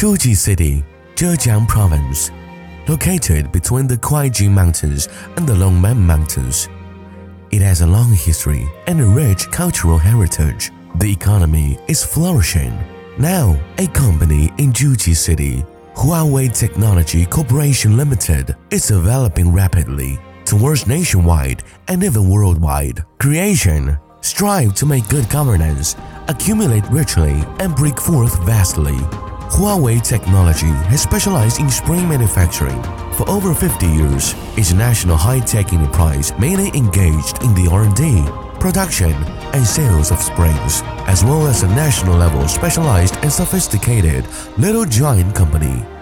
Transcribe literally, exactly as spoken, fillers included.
Zhuji City, Zhejiang Province. Located between the Kuaijing Mountains and the Longmen Mountains. It has a long history and a rich cultural heritage. The economy is flourishing. Now, a company in Zhuji City, Huawei Technology Corporation Limited, is developing rapidly towards nationwide and even worldwide creation. Strive to make good governance, accumulate richly, and break forth vastly. Huawei Technology has specialized in spring manufacturing for over fifty years. It's a national high-tech enterprise mainly engaged in the R and D, production, and sales of springs, as well as a national-level specialized and sophisticated little giant company.